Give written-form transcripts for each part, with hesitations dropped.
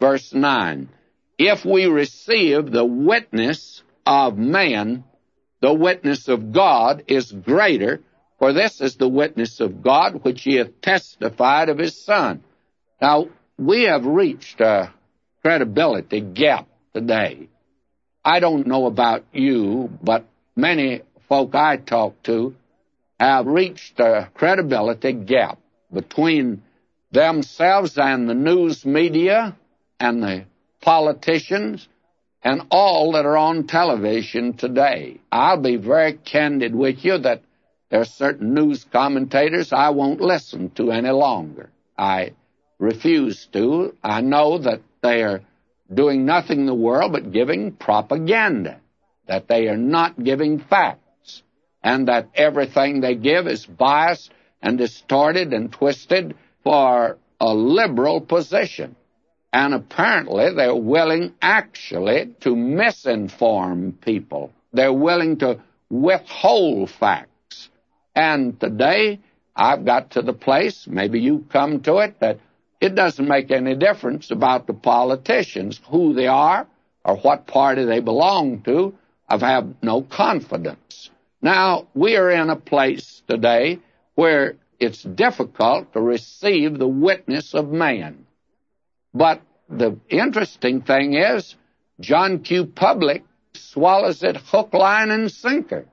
verse 9. If we receive the witness of man, the witness of God is greater, for this is the witness of God which he hath testified of his Son. Now, we have reached a credibility gap today. I don't know about you, but many folk I talk to have reached a credibility gap between themselves and the news media and the politicians and all that are on television today. I'll be very candid with you that there are certain news commentators I won't listen to any longer. I refuse to. I know that they are doing nothing in the world but giving propaganda, that they are not giving facts, and that everything they give is biased and distorted and twisted for a liberal position. And apparently they're willing actually to misinform people. They're willing to withhold facts. And today I've got to the place, maybe you come to it, that it doesn't make any difference about the politicians, who they are or what party they belong to. I have no confidence. Now, we are in a place today where it's difficult to receive the witness of man. But the interesting thing is, John Q. Public swallows it hook, line, and sinker.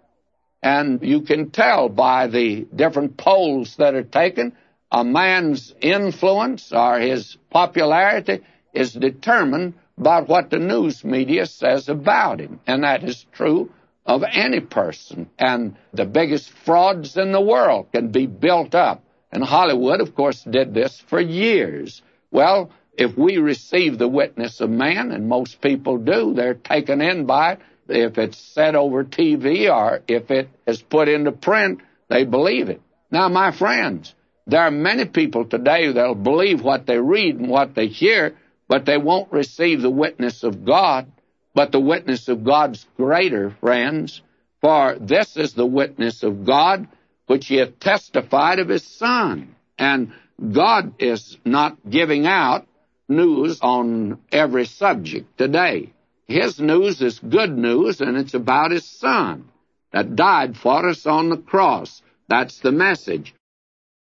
And you can tell by the different polls that are taken, a man's influence or his popularity is determined by what the news media says about him. And that is true of any person. And the biggest frauds in the world can be built up. And Hollywood, of course, did this for years. Well, if we receive the witness of man, and most people do, they're taken in by it. If it's said over TV or if it is put into print, they believe it. Now, my friends, there are many people today that'll believe what they read and what they hear, but they won't receive the witness of God. But the witness of God's greater, friends, for this is the witness of God which he hath testified of his Son. And God is not giving out news on every subject today. His news is good news, and it's about his Son that died for us on the cross. That's the message.